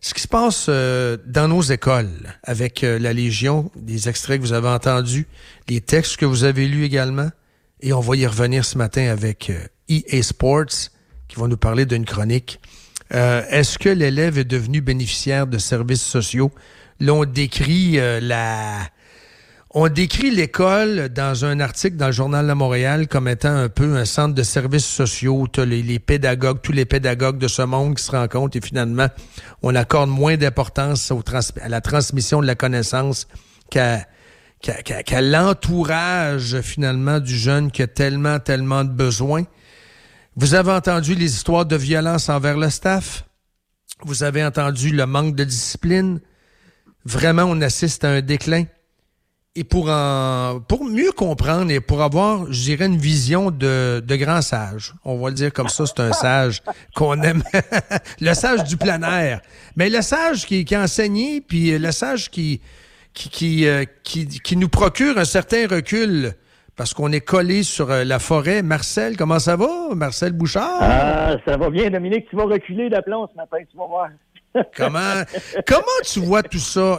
ce qui se passe dans nos écoles avec la Légion, des extraits que vous avez entendus, les textes que vous avez lus également, et on va y revenir ce matin avec EA Sports qui va nous parler d'une chronique. Est-ce que l'élève est devenu bénéficiaire de services sociaux? Là, on décrit l'école dans un article dans le Journal de Montréal comme étant un peu un centre de services sociaux. T'as les pédagogues, tous les pédagogues de ce monde qui se rencontrent et finalement, on accorde moins d'importance à la transmission de la connaissance qu'à l'entourage finalement du jeune qui a tellement de besoins. Vous avez entendu les histoires de violence envers le staff. Vous avez entendu le manque de discipline. Vraiment, on assiste à un déclin. Et pour mieux comprendre et pour avoir, je dirais, une vision de grand sage, on va le dire comme ça, c'est un sage qu'on aime, le sage du plein air. Mais le sage qui a enseigné, puis le sage qui nous procure un certain recul, parce qu'on est collé sur la forêt. Marcel, comment ça va? Marcel Bouchard? Ah, ça va bien, Dominique. Tu vas reculer d'aplomb ce matin, tu vas voir. Comment tu vois tout ça?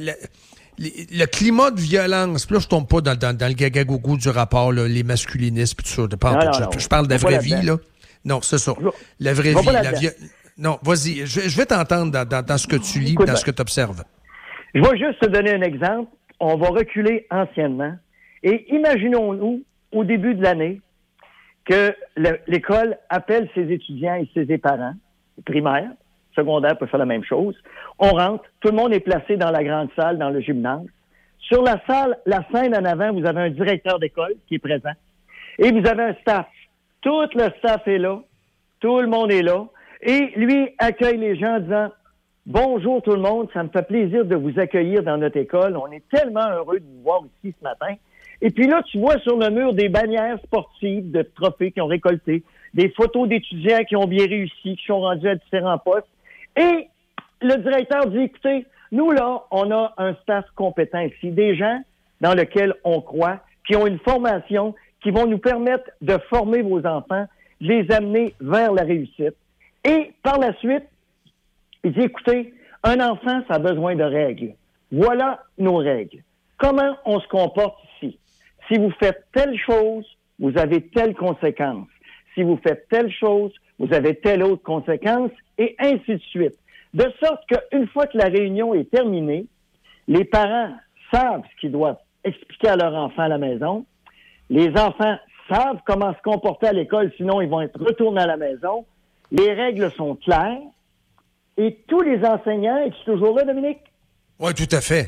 Le climat de violence, puis là, je tombe pas dans le gaga-gougou du rapport, là, les masculinistes, puis tout ça. Je parle de la vraie vie, là. Non, c'est ça. La vraie vie. Non, vas-y. Je vais t'entendre dans ce que tu lis, dans ce que tu observes. Je vais juste te donner un exemple. On va reculer anciennement. Et imaginons-nous, au début de l'année, que l'école appelle ses étudiants et ses parents, primaires, secondaires peut faire la même chose. On rentre, tout le monde est placé dans la grande salle, dans le gymnase. Sur la scène en avant, vous avez un directeur d'école qui est présent. Et vous avez un staff. Tout le staff est là. Tout le monde est là. Et lui accueille les gens en disant « Bonjour tout le monde, ça me fait plaisir de vous accueillir dans notre école. On est tellement heureux de vous voir ici ce matin. » Et puis là, tu vois sur le mur des bannières sportives de trophées qui ont récolté, des photos d'étudiants qui ont bien réussi, qui sont rendus à différents postes. Et le directeur dit, écoutez, nous là, on a un staff compétent ici, des gens dans lesquels on croit, qui ont une formation, qui vont nous permettre de former vos enfants, de les amener vers la réussite. Et par la suite, il dit, écoutez, un enfant, ça a besoin de règles. Voilà nos règles. Comment on se comporte ici? Si vous faites telle chose, vous avez telle conséquence. Si vous faites telle chose, vous avez telle autre conséquence, et ainsi de suite. De sorte qu'une fois que la réunion est terminée, les parents savent ce qu'ils doivent expliquer à leur enfant à la maison. Les enfants savent comment se comporter à l'école, sinon ils vont être retournés à la maison. Les règles sont claires. Et tous les enseignants, es-tu toujours là, Dominique? Oui, tout à fait.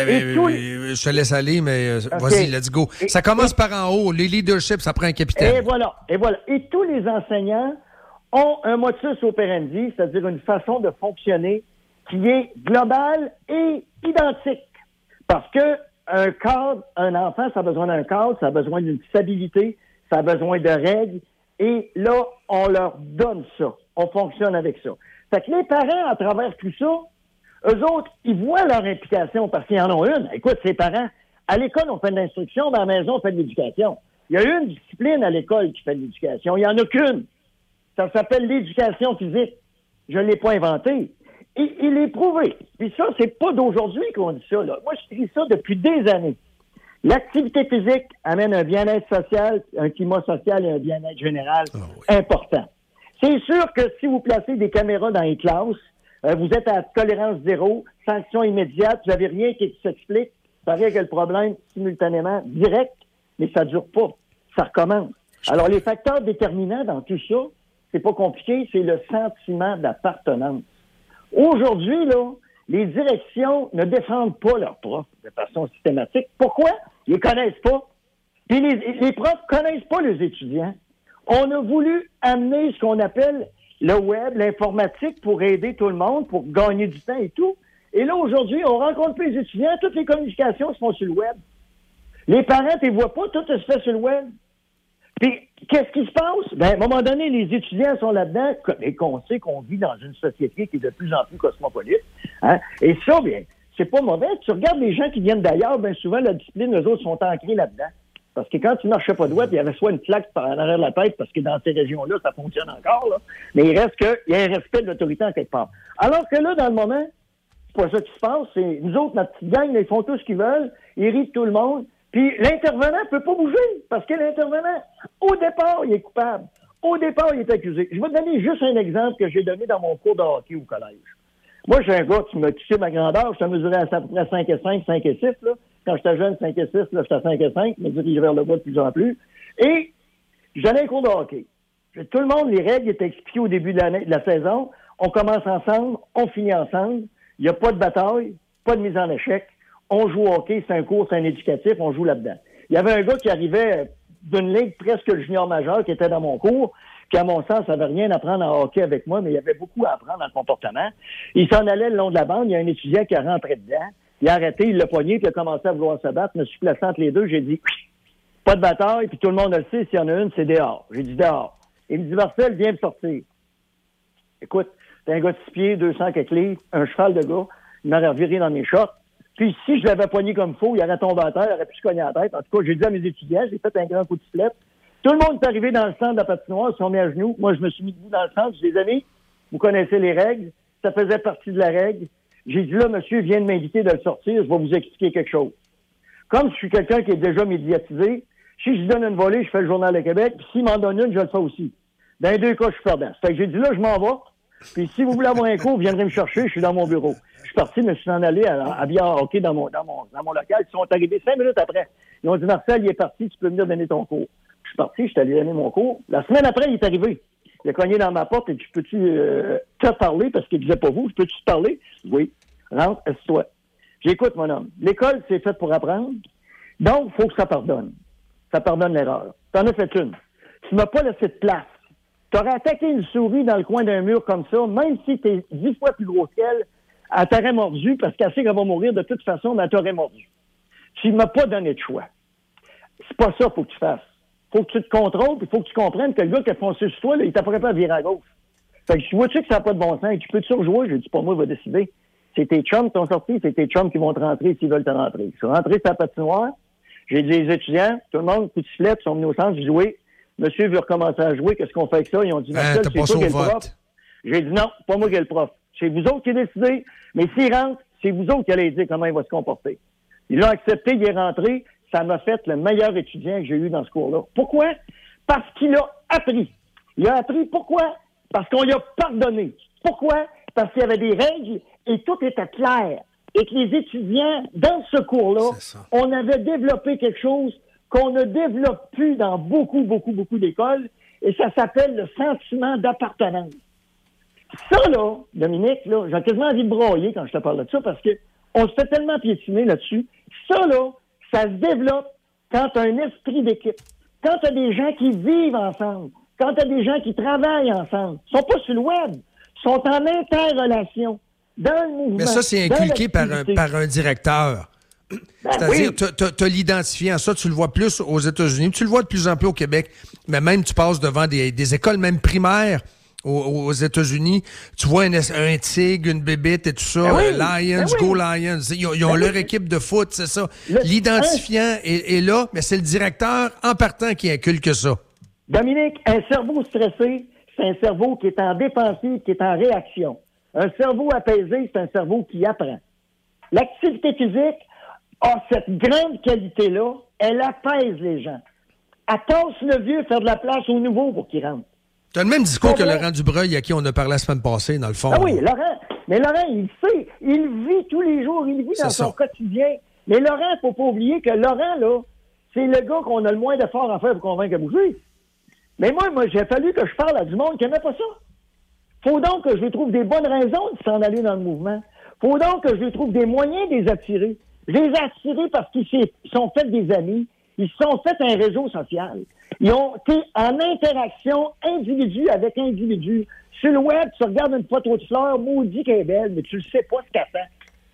Je te laisse aller, mais vas-y, let's go. Ça commence par en haut. Les leaderships, ça prend un capitaine. Et voilà. Et tous les enseignants ont un modus operandi, c'est-à-dire une façon de fonctionner qui est globale et identique. Parce que un cadre, un enfant, ça a besoin d'un cadre, ça a besoin d'une stabilité, ça a besoin de règles. Et là, on leur donne ça. On fonctionne avec ça. Fait que les parents, à travers tout ça, eux autres, ils voient leur implication parce qu'ils en ont une. Écoute, ces parents, à l'école, on fait de l'instruction, mais à la maison, on fait de l'éducation. Il y a une discipline à l'école qui fait de l'éducation. Il n'y en a qu'une. Ça s'appelle l'éducation physique. Je ne l'ai pas inventé. Et il est prouvé. Puis ça, c'est pas d'aujourd'hui qu'on dit ça, là. Moi, je dis ça depuis des années. L'activité physique amène un bien-être social, un climat social et un bien-être général important. C'est sûr que si vous placez des caméras dans les classes, vous êtes à tolérance zéro, sanction immédiate, vous n'avez rien qui s'explique, ça règle le problème simultanément, direct, mais ça ne dure pas. Ça recommence. Alors, les facteurs déterminants dans tout ça, c'est pas compliqué, c'est le sentiment d'appartenance. Aujourd'hui, là, les directions ne défendent pas leurs profs de façon systématique. Pourquoi? Ils les connaissent pas. Puis les profs connaissent pas les étudiants. On a voulu amener ce qu'on appelle le web, l'informatique pour aider tout le monde, pour gagner du temps et tout. Et là, aujourd'hui, on rencontre plus les étudiants, toutes les communications se font sur le web. Les parents, tu les vois pas, tout se fait sur le web. Puis, qu'est-ce qui se passe? Ben, à un moment donné, les étudiants sont là-dedans, et qu'on sait qu'on vit dans une société qui est de plus en plus cosmopolite. Hein? Et ça, bien, c'est pas mauvais. Tu regardes les gens qui viennent d'ailleurs, bien souvent, la discipline, eux autres sont ancrés là-dedans. Parce que quand tu marchais pas droit, il y avait soit une plaque par en arrière de la tête, parce que dans ces régions-là, ça fonctionne encore, là. Mais il reste qu'il y a un respect de l'autorité en quelque part. Alors que là, dans le moment, c'est pas ça qui se passe. C'est nous autres, notre petite gang, ils font tout ce qu'ils veulent. Ils rient de tout le monde. Puis l'intervenant peut pas bouger. Parce que l'intervenant, au départ, il est coupable. Au départ, il est accusé. Je vais te donner juste un exemple que j'ai donné dans mon cours de hockey au collège. Moi, j'ai un gars qui me touchait ma grandeur. Je mesurais à peu près 5 et 5, 5 et 6, là. Quand j'étais jeune, 5 et 6, là, j'étais à 5 et 5. Je me dirigeais vers le bas de plus en plus. Et j'allais à un cours de hockey. Tout le monde, les règles étaient expliquées au début de la saison. On commence ensemble, on finit ensemble. Il n'y a pas de bataille, pas de mise en échec. On joue au hockey, c'est un cours, c'est un éducatif, on joue là-dedans. Il y avait un gars qui arrivait d'une ligue presque le junior majeur qui était dans mon cours, qui, à mon sens, n'avait rien à apprendre en hockey avec moi, mais il y avait beaucoup à apprendre dans le comportement. Il s'en allait le long de la bande, il y a un étudiant qui a rentré dedans, il a arrêté, il l'a pogné, puis il a commencé à vouloir se battre. Je me suis placé entre les deux, j'ai dit, pas de bataille, puis tout le monde le sait, s'il y en a une, c'est dehors. J'ai dit dehors. Il me dit, Marcel, viens me sortir. Écoute, c'est un gars de 6 pieds, 200 quelques livres, un cheval de gars, il m'aurait reviré dans mes shorts. Puis si je l'avais pogné comme faux, il aurait tombé à terre, il aurait pu se cogner à la tête. En tout cas, j'ai dit à mes étudiants, j'ai fait un grand coup de sifflet. Tout le monde est arrivé dans le centre de la patinoire, ils sont mis à genoux. Moi, je me suis mis debout dans le centre. J'ai dit, les amis, vous connaissez les règles. Ça faisait partie de la règle. J'ai dit, là, monsieur vient de m'inviter de le sortir. Je vais vous expliquer quelque chose. Comme je suis quelqu'un qui est déjà médiatisé, si je lui donne une volée, je fais le Journal de Québec. Puis s'il m'en donne une, je le fais aussi. Dans les deux cas, je suis perdant. Fait que j'ai dit, là, je m'en vais. Puis si vous voulez avoir un cours, vous viendrez me chercher. Je suis dans mon bureau. Je suis parti, je me suis en allé à Billard Hockey dans mon local. Ils sont arrivés 5 minutes après. Ils ont dit, Marcel, il est parti, tu peux venir donner ton cours. Je suis parti, je suis allé donner mon cours. La semaine après, il est arrivé. Il a cogné dans ma porte et dit, peux-tu te parler? Parce qu'il disait pas vous, peux-tu te parler? Oui. Rentre, assieds-toi. J'écoute, mon homme. L'école, c'est fait pour apprendre. Donc, il faut que ça pardonne. Ça pardonne l'erreur. T'en as fait une. Tu m'as pas laissé de place. T'aurais attaqué une souris dans le coin d'un mur comme ça, même si t'es 10 fois plus gros qu'elle, elle t'aurait mordu parce qu'elle sait qu'elle va mourir de toute façon, mais elle t'aurait mordu. Tu m'as pas donné de choix. C'est pas ça qu'il faut que tu fasses. Faut que tu te contrôles, puis faut que tu comprennes que le gars qui a foncé sur toi, là, il t'apprend pas à virer à gauche. Fait que tu vois-tu que ça n'a pas de bon sens? Tu peux-tu rejouer? J'ai dit, pas moi, il va décider. C'est tes chums qui t'ont sorti, c'est tes chums qui vont te rentrer s'ils veulent te rentrer. Je suis rentré sur la patinoire, j'ai dit les étudiants, tout le monde, coup de sifflet, ils sont venus au centre, j'ai dit, oui, monsieur veut recommencer à jouer, qu'est-ce qu'on fait avec ça? Ils ont dit, Marcel, c'est toi qui es le prof. J'ai dit, non, pas moi qui est le prof. C'est vous autres qui décidez, mais s'il rentre, c'est vous autres qui allez dire comment il va se comporter. Ils l'ont accepté, il est rentré, ça m'a fait le meilleur étudiant que j'ai eu dans ce cours-là. Pourquoi? Parce qu'il a appris. Il a appris pourquoi? Parce qu'on lui a pardonné. Pourquoi? Parce qu'il y avait des règles et tout était clair. Et que les étudiants, dans ce cours-là, on avait développé quelque chose qu'on ne développe plus dans beaucoup d'écoles, et ça s'appelle le sentiment d'appartenance. Ça, là, Dominique, là, j'ai quasiment envie de broyer quand je te parle de ça, parce que on se fait tellement piétiner là-dessus. Ça, là, ça se développe quand tu as un esprit d'équipe, quand tu as des gens qui vivent ensemble, quand tu as des gens qui travaillent ensemble. Ils sont pas sur le web, ils sont en interrelation, dans le mouvement. Mais ça, c'est inculqué par un directeur. Ben c'est-à-dire, oui. Tu as l'identifiant. Ça, tu le vois plus aux États-Unis. Tu le vois de plus en plus au Québec. Mais même, tu passes devant des écoles, même primaires, aux États-Unis. Tu vois un tigre, une bébite et tout ça. Ben oui. Lions, ben oui. Go Lions. Ils ont leur équipe de foot, c'est ça. L'identifiant est là, mais c'est le directeur en partant qui inculque ça. Dominique, un cerveau stressé, c'est un cerveau qui est en défensive, qui est en réaction. Un cerveau apaisé, c'est un cerveau qui apprend. L'activité physique a cette grande qualité-là, elle apaise les gens. Elle tasse le vieux, faire de la place au nouveau pour qu'il rentre. Tu as le même discours que Laurent Dubreuil, à qui on a parlé la semaine passée, dans le fond. Ah oui, Laurent. Mais Laurent, il sait. Il vit tous les jours. Il vit dans son quotidien. Mais Laurent, il ne faut pas oublier que Laurent, là, c'est le gars qu'on a le moins d'efforts à faire pour convaincre à bouger. Mais moi, j'ai fallu que je parle à du monde qui n'aimait pas ça. Faut donc que je lui trouve des bonnes raisons de s'en aller dans le mouvement. Faut donc que je lui trouve des moyens de les attirer. Je les ai attirés parce qu'ils sont faits des amis. Ils se sont fait un réseau social. Ils ont été en interaction individu avec individu. Sur le web, tu regardes une photo de fleur, maudit qu'elle est belle, mais tu ne sais pas ce qu'elle fait.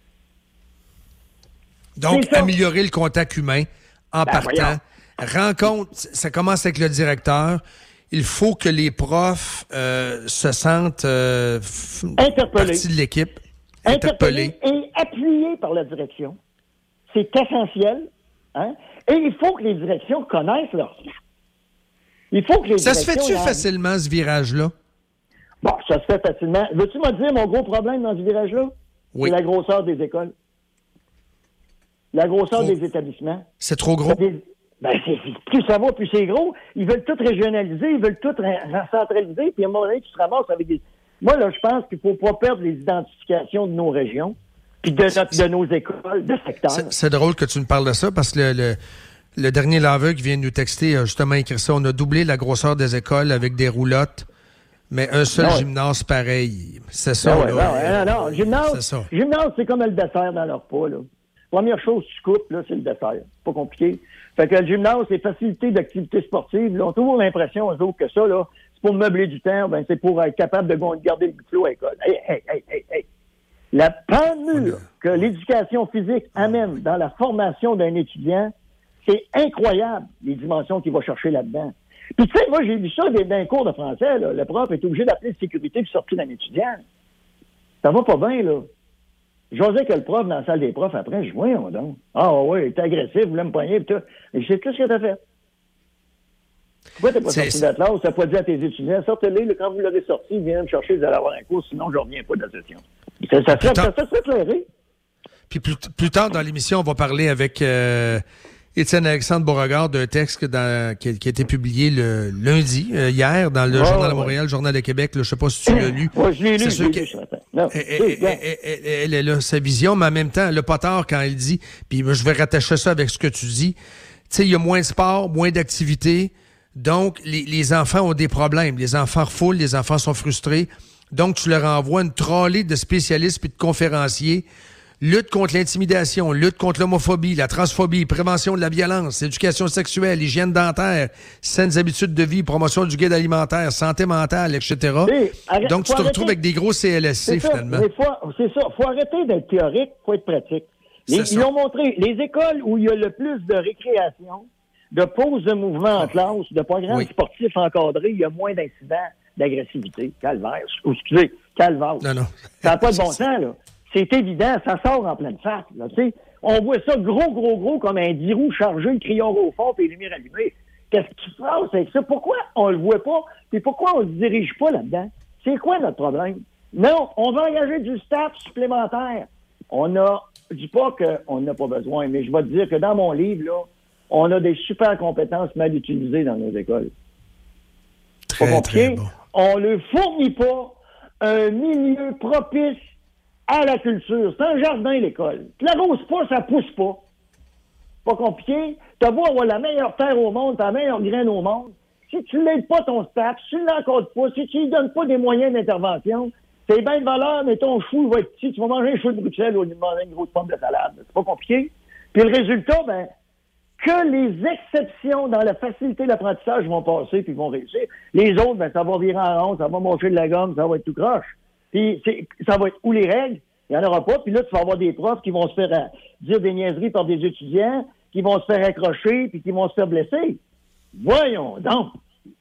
Donc, améliorer le contact humain en partant. Rencontre, ça commence avec le directeur. Il faut que les profs se sentent partie de l'équipe. Interpellés et appuyés par la direction. C'est essentiel. Hein? Et il faut que les directions connaissent leur staff. Il faut que les Ça se directions... fait-tu facilement, ce virage-là? Bon, ça se fait facilement. Veux-tu me dire mon gros problème dans ce virage-là? Oui. C'est la grosseur des écoles. La grosseur Trop. des établissements. C'est trop gros? Plus ça va, plus c'est gros. Ils veulent tout régionaliser, ils veulent tout centraliser, puis à un moment donné, tu te ramasses avec des... Moi, là, je pense qu'il ne faut pas perdre les identifications de nos régions, puis de nos écoles, de secteurs. C'est drôle que tu me parles de ça, parce que le dernier laveur qui vient de nous texter a justement écrit ça. On a doublé la grosseur des écoles avec des roulottes, mais un seul gymnase pareil. C'est ça, non. Gymnase, c'est comme le dessert dans leur pas, là. Première chose, tu coupes, là, c'est le dessert. C'est pas compliqué. Fait que le gymnase, les facilités d'activité sportive, là, on a toujours l'impression, eux autres, que ça, là, c'est pour meubler du temps, ben, c'est pour être capable de garder le flot à l'école. Hey. La pendule que l'éducation physique amène dans la formation d'un étudiant, c'est incroyable, les dimensions qu'il va chercher là-dedans. Puis, tu sais, moi, j'ai vu ça dans un cours de français, là. Le prof est obligé d'appeler de sécurité pour sortir d'un étudiant. Ça va pas bien, là. J'osais que le prof, dans la salle des profs, après, je voyons donc. Ah ouais, il était agressif, il voulait me pogner, pis tout. Mais je sais tout ce que t'as fait. Pourquoi t'es pas sorti de la classe? T'as pas dit à tes étudiants, sortez-les, quand vous l'aurez sorti, viens me chercher, vous allez avoir un cours, sinon je reviens pas de la session. Ça serait clairé. Puis plus tard dans l'émission, on va parler avec Étienne Alexandre Beauregard d'un texte qui a été publié le lundi, hier, dans le Journal de Montréal, le Journal de Québec. Là, je sais pas si tu l'as lu. Oui, je l'ai lu. Elle est là, sa vision, mais en même temps, elle n'a pas tort quand elle dit, puis je vais rattacher ça avec ce que tu dis, tu sais, il y a moins de sport, moins d'activités, donc les enfants ont des problèmes. Les enfants refoulent, les enfants sont frustrés, donc tu leur envoies une trolley de spécialistes puis de conférenciers. Lutte contre l'intimidation, lutte contre l'homophobie, la transphobie, prévention de la violence, éducation sexuelle, hygiène dentaire, saines habitudes de vie, promotion du guide alimentaire, santé mentale, etc. Donc, tu te retrouves avec des gros CLSC, finalement. C'est ça. Faut arrêter d'être théorique, faut être pratique. Ils ont montré, les écoles où il y a le plus de récréation, de pause de mouvement en classe, de programmes sportifs encadrés, il y a moins d'incidents d'agressivité. Calvaire. Calvaire. Non. Ça n'a pas de bon sens, là. C'est évident, ça sort en pleine face. Là, on voit ça gros comme un 10 roues chargé, le crayon au fond et les lumières allumées. Qu'est-ce qui se passe avec ça? Pourquoi on le voit pas? Et pourquoi on ne se dirige pas là-dedans? C'est quoi notre problème? Non, on va engager du staff supplémentaire. Je dis pas qu'on n'a pas besoin, mais je vais te dire que dans mon livre, là, on a des super compétences mal utilisées dans nos écoles. Très bon. On ne fournit pas un milieu propice à la culture. C'est un jardin, l'école. Tu l'arroses pas, ça pousse pas. Pas compliqué. T'as beau avoir la meilleure terre au monde, la meilleure graine au monde. Si tu n'aides pas ton staff, si tu ne l'encadres pas, si tu lui donnes pas des moyens d'intervention, c'est bien de valeur, mais ton chou va être petit. Tu vas manger un chou de Bruxelles au lieu de manger une grosse pomme de salade. C'est pas compliqué. Puis le résultat, que les exceptions dans la facilité de l'apprentissage vont passer puis vont réussir. Les autres, ça va virer en rond, ça va manger de la gomme, ça va être tout croche. Puis ça va être où les règles? Il n'y en aura pas. Puis là, tu vas avoir des profs qui vont se faire dire des niaiseries par des étudiants, qui vont se faire accrocher, puis qui vont se faire blesser. Voyons donc.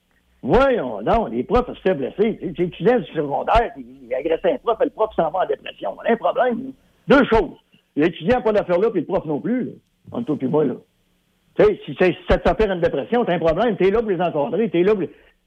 Les profs se font blesser. Les étudiants du secondaire, ils agressent un prof, et le prof s'en va en dépression. On a un problème. Deux choses. L'étudiant n'a pas d'affaire là, puis le prof non plus. Là. Entre toi et moi, là. Tu sais, si ça te fait faire une dépression, t'as un problème. T'es là pour les encadrer. T'es là pour...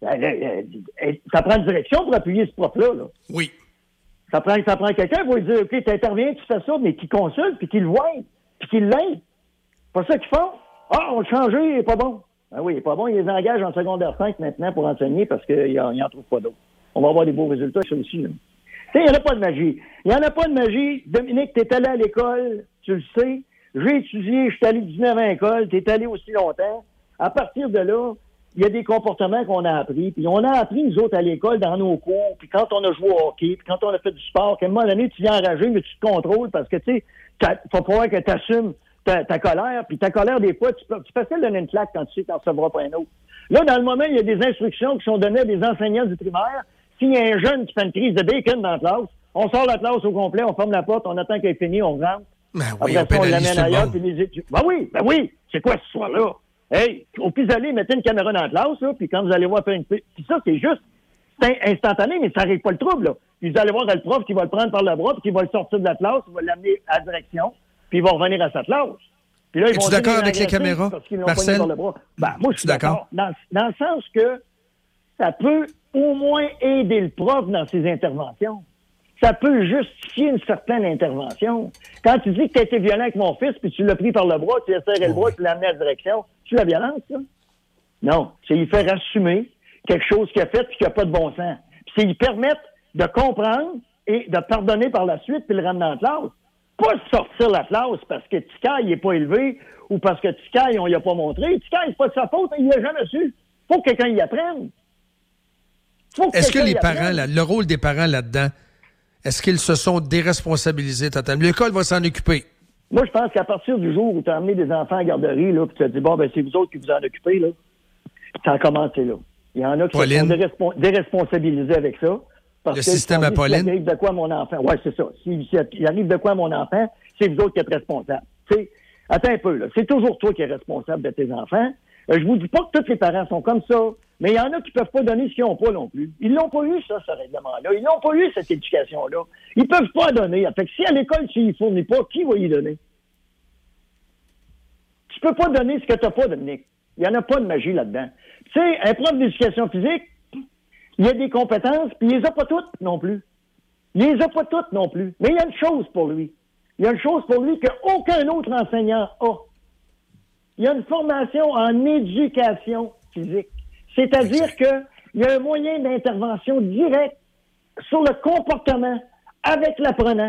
Ça prend une direction pour appuyer ce prof-là. Là. Oui. Ça prend quelqu'un pour lui dire, OK, t'interviens, tu fais ça, mais qui consulte, puis qui le voit, puis qui l'aide. C'est pas ça qu'ils font. Ah, on l'a changé, il est pas bon. Ben oui, il est pas bon, ils les engagent en secondaire 5 maintenant pour enseigner parce qu'ils n'en trouvent pas d'autres. On va avoir des beaux résultats, ça aussi. Tu sais, il n'y en a pas de magie. Il n'y en a pas de magie. Dominique, t'es allé à l'école, tu le sais. J'ai étudié, je suis allé 19 ans à l'école, t'es allé aussi longtemps. À partir de là, il y a des comportements qu'on a appris. Puis on a appris, nous autres, à l'école, dans nos cours, puis quand on a joué au hockey, puis quand on a fait du sport, qu'à un moment donné, tu viens enrager, mais tu te contrôles parce que, tu sais, faut falloir que tu assumes ta colère. Puis ta colère, des fois, tu facile de donner une claque quand tu sais que tu n'en recevras pas un autre. Là, dans le moment, il y a des instructions qui sont données à des enseignants du primaire. S'il y a un jeune qui fait une crise de bacon dans la classe, on sort la classe au complet, on ferme la porte, on attend qu'elle ait fini, on rentre. Ben oui, après ça, on l'amène ailleurs, puis les études. Ben oui, c'est quoi ce soir-là? Hey, au pis-aller, mettez une caméra dans la classe, là, puis quand vous allez voir faire une... Puis ça, c'est juste, c'est instantané, mais ça n'arrive pas le trouble, là. Puis vous allez voir le prof qui va le prendre par le bras, puis qui va le sortir de la classe, il va l'amener à la direction, puis il va revenir à sa classe. Puis là, es-tu d'accord avec les caméras, Marcel? Par le bras. Ben, moi, je suis d'accord. Dans le sens que ça peut au moins aider le prof dans ses interventions. Ça peut justifier une certaine intervention. Quand tu dis que tu as été violent avec mon fils, puis tu l'as pris par le bras, tu lui as serré le bras, tu l'as amené à la direction, c'est la violence, ça? Non. C'est lui faire assumer quelque chose qu'il a fait et qui n'a pas de bon sens. Puis c'est lui permettre de comprendre et de pardonner par la suite puis le ramener en classe. Pas sortir la classe parce que Tikaï n'est pas élevé ou parce que Tikaï, on lui a pas montré. Tikaï, c'est pas de sa faute, il l'a jamais su. Faut que quelqu'un y apprenne. Est-ce que les parents, le rôle des parents là-dedans, est-ce qu'ils se sont déresponsabilisés totalement? L'école va s'en occuper. Moi, je pense qu'à partir du jour où tu as amené des enfants à la garderie, là, puis tu as dit, bon, ben c'est vous autres qui vous en occupez, là, ça a commencé là. Il y en a qui sont déresponsabilisés avec ça. Parce le système Apolline. S'il arrive de quoi à mon enfant? Oui, c'est ça. S'il arrive de quoi à mon enfant, c'est vous autres qui êtes responsables. T'sais, attends un peu, là. C'est toujours toi qui es responsable de tes enfants. Je vous dis pas que tous les parents sont comme ça, mais il y en a qui peuvent pas donner ce qu'ils n'ont pas non plus. Ils l'ont pas eu, ça, ce règlement-là. Ils n'ont pas eu cette éducation-là. Ils peuvent pas donner. Fait que si à l'école, tu y fournis pas, qui va y donner? Tu peux pas donner ce que tu n'as pas, Dominique. Il n'y en a pas de magie là-dedans. Tu sais, un prof d'éducation physique, il a des compétences, puis il les a pas toutes non plus. Il les a pas toutes non plus. Mais il y a une chose pour lui. Il y a une chose pour lui qu'aucun autre enseignant a. Il y a une formation en éducation physique. C'est-à-dire qu'il y a un moyen d'intervention direct sur le comportement avec l'apprenant.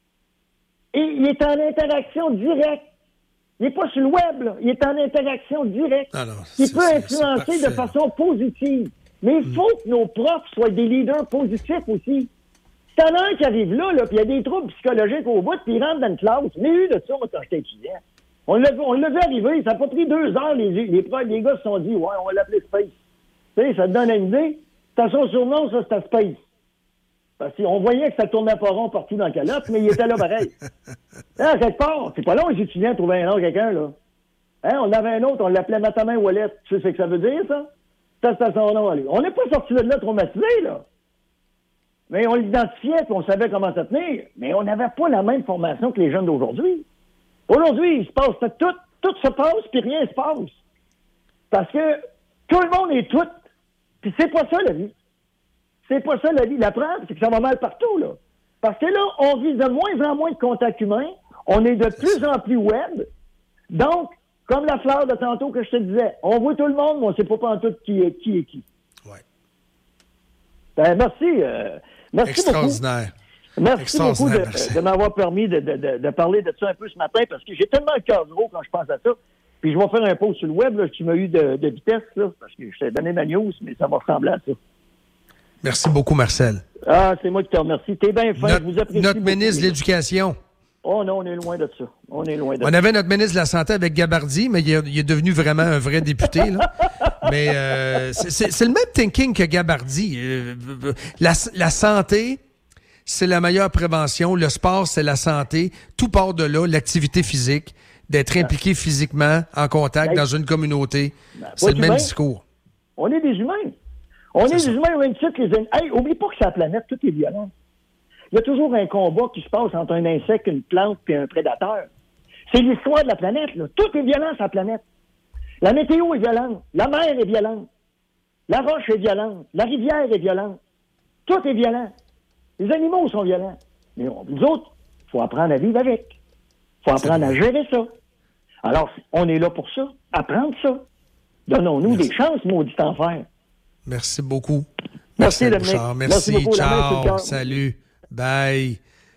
Et il est en interaction directe. Il n'est pas sur le web, là. Il est en interaction directe. Il peut influencer de façon positive. Mais il faut que nos profs soient des leaders positifs aussi. Si t'en as un qui arrive là, puis il y a des troubles psychologiques au bout, puis il rentre dans une classe. J'ai eu de ça, moi, quand j'étais étudiant. On l'a vu arriver, ça n'a pas pris 2 heures, les gars se sont dit, ouais, on va l'appeler Space. Tu sais, ça te donne une idée. C'était son surnom, ça, c'était Space. Parce qu'on voyait que ça tournait pas rond partout dans le calotte, mais il était là pareil. Hein, quelque part, c'est pas long, les étudiants trouvaient un autre quelqu'un, là. Hein, on avait un autre, on l'appelait Matamin Wallet. Tu sais ce que ça veut dire, ça? Ça, c'était son nom à lui. On n'est pas sorti de là traumatisé, là. Mais on l'identifiait, puis on savait comment se tenir. Mais on n'avait pas la même formation que les jeunes d'aujourd'hui. Aujourd'hui, il se passe tout se passe, puis rien se passe. Parce que tout le monde est tout. Puis c'est pas ça, la vie. C'est pas ça, la vie. La preuve, c'est que ça va mal partout, là. Parce que là, on vit de moins en moins de contacts humains. On est de plus en plus web. Donc, comme la fleur de tantôt que je te disais, on voit tout le monde, mais on ne sait pas en tout qui est qui. Ouais. Ben, merci. Merci extraordinaire. Beaucoup. Merci beaucoup de m'avoir permis de parler de ça un peu ce matin, parce que j'ai tellement le cœur gros quand je pense à ça. Puis je vais faire un post sur le web, là, tu m'as eu de vitesse, là, parce que je t'ai donné ma news, mais ça va ressembler à ça. Merci beaucoup, Marcel. Ah, c'est moi qui te remercie. T'es bien fin, je vous apprécie. Notre ministre de l'Éducation. Oh non, on est loin de ça. On avait notre ministre de la Santé avec Gabardi, mais il est devenu vraiment un vrai député, là. Mais c'est le même thinking que Gabardi. La santé, c'est la meilleure prévention. Le sport, c'est la santé. Tout part de là, l'activité physique, d'être impliqué physiquement, en contact dans une communauté. C'est le même discours. On est des humains. On est des humains au même titre que les animaux. Hey, oublie pas que sur la planète, tout est violent. Il y a toujours un combat qui se passe entre un insecte, une plante et un prédateur. C'est l'histoire de la planète, là. Tout est violent sur la planète. La météo est violente. La mer est violente. La roche est violente. La rivière est violente. Tout est violent. Les animaux sont violents. Mais nous autres, il faut apprendre à vivre avec. Il faut apprendre à gérer ça. Alors, on est là pour ça. Apprendre ça. Donnons-nous des chances, maudit enfer. Merci beaucoup. Merci, Dominique. Merci beaucoup. Ciao. Salut. Bye.